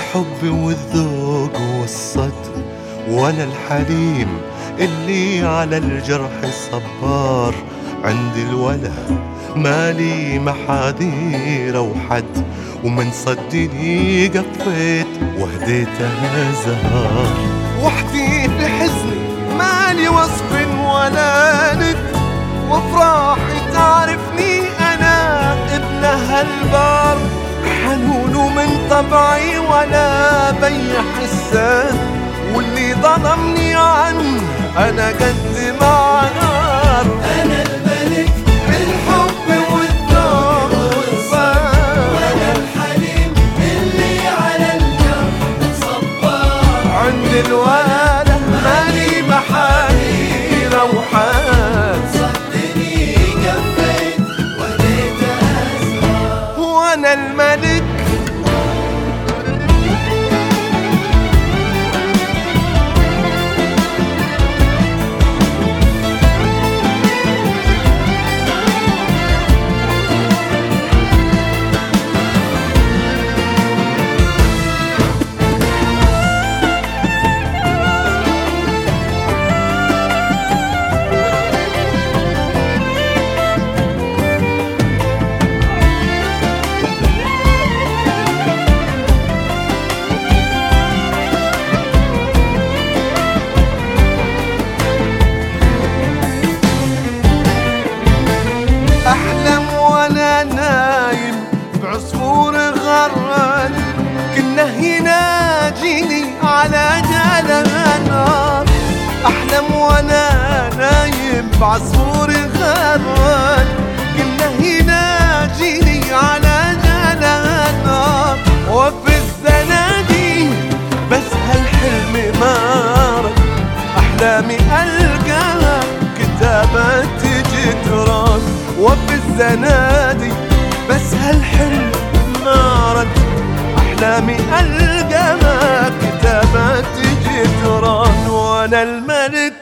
الحب والذوق والصدق، ولا الحليم اللي على الجرح صبار. عند الوله مالي محاذير وحد، ومن صدني قفيت وهديتها زهار. وحدي في حزني مالي وصف ولا ند، وافراحي تعرفني انا ابنها البار. حنون من طبعي ولا بي حسان، واللي ظلمني عنه انا قد مع نار. انا الملك بالحب والذوق والصبر، وانا الحليم اللي على الجرح صبار. عند الوالد مالي محاذير وحد، صدني كفيت وديت أسرار. وانا الملك أحلم وأنا نايم بعصفور غرد، كنه يناجيني على جالها نار. أحلم وأنا نايم بعصفور غرد، كنه يناجيني على جالها نار. وفي الزنادي بس هالحلم مارد، أحلامي ألقاها كتابات جدران. وفي الزنادي بس هالحلم مارد، أحلامي ألقاها كتابات جدران. وأنا الملك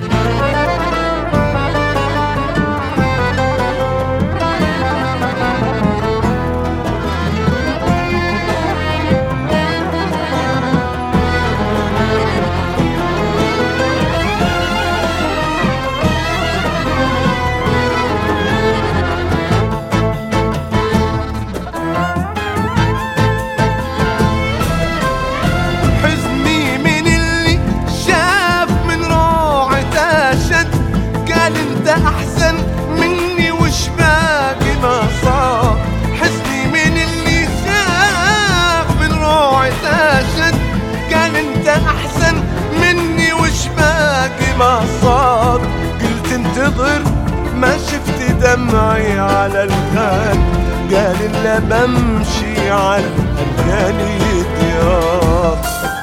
أحسن مني وش باقي ما صار. حزني من اللي شاف من روعة أشد، قال انت أحسن مني وش باقي ما صار. قلت انتظر ما شفت دمعي على الخد، قال إلا بمشي على أمثالي ديار.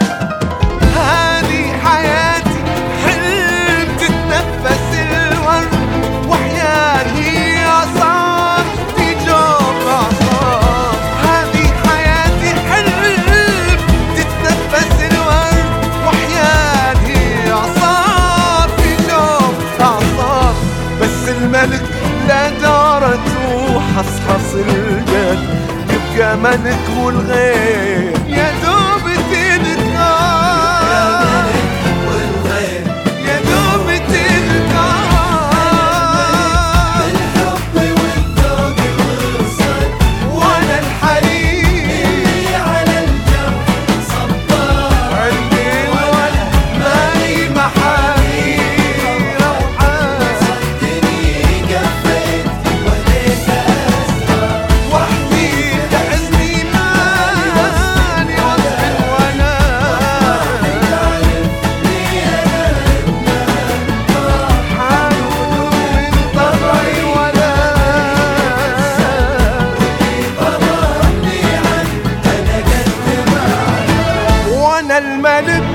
هذه حياتي حلم تتنفس الورد، وحياتي أعصار في جوف أعصار. هذه حياتي حلم تتنفس الورد، وحياتي أعصار في جوف أعصار. بس الملك لا دارت وحصحص الجد، يبقى ملك والغير يا دوب تذكار. الملك